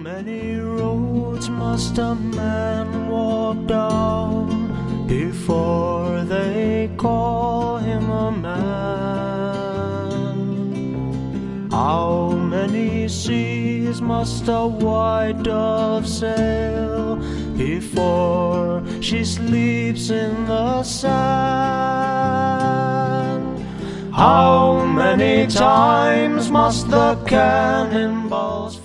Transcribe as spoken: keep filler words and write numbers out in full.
many roads must a man walk down before they call him a man? How many seas must a white dove sail before she sleeps in the sand? How many times must the cannonballs